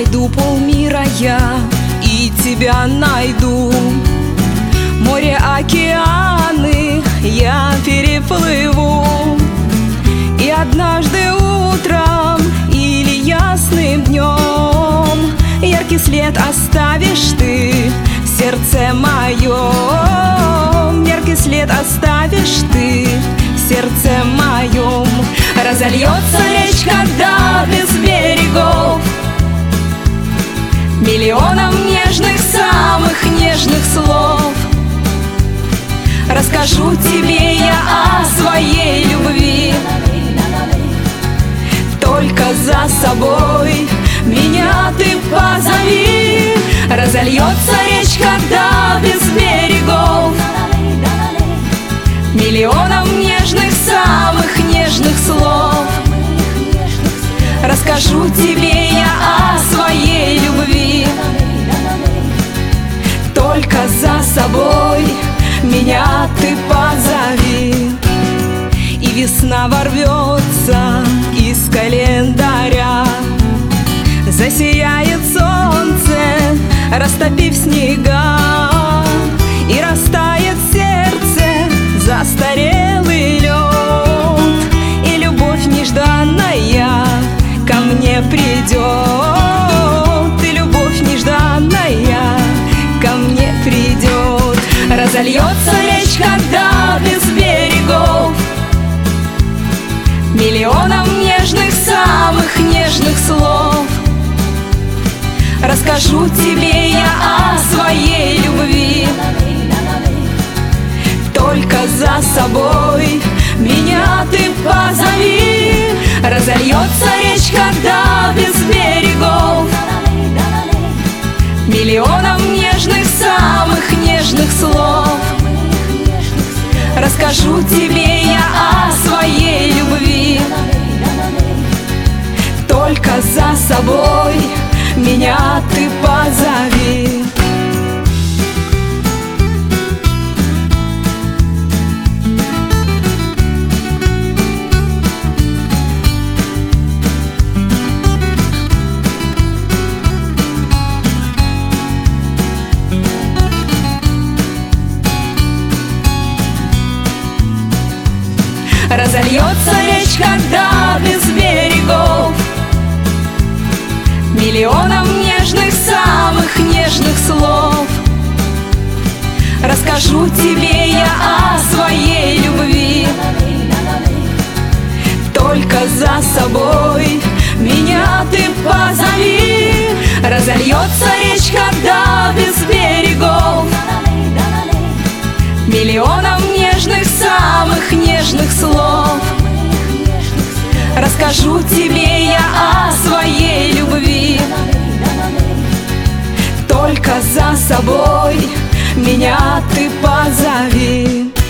Пройду полмира я и тебя найду. Море, океаны я переплыву. И однажды утром или ясным днем яркий след оставишь ты в сердце моем. Яркий след оставишь ты в сердце моем. Разольется речь, когда без берегов, миллионом нежных, самых нежных слов. Расскажу тебе я о своей любви, только за собой меня ты позови. Разольется речь, когда без берегов, миллионом нежных, самых нежных слов. Расскажу тебе я о своей любви, только за собой меня ты позови. И весна ворвется из календаря, засияет солнце, растопив снега, и растает сердце застарелый лед, и любовь нежданная ко мне придет, и любовь нежданная ко мне придет. Разольется речь, когда без берегов, миллионом нежных, самых нежных слов. Расскажу тебе я о своей любви, только за собой меня ты позови. Разольется речь, когда без берегов, миллионом нежных, самых нежных слов. Расскажу тебе я о своей любви, только за собой меня ты позови. Разольется речь, когда без берегов, миллионом нежных, самых нежных слов. Расскажу тебе я о своей любви, только за собой меня ты позови. Разольется речь, когда без берегов, миллионом нежных, самых нежных слов. Расскажу тебе я о своей любви, только за собой меня ты позови.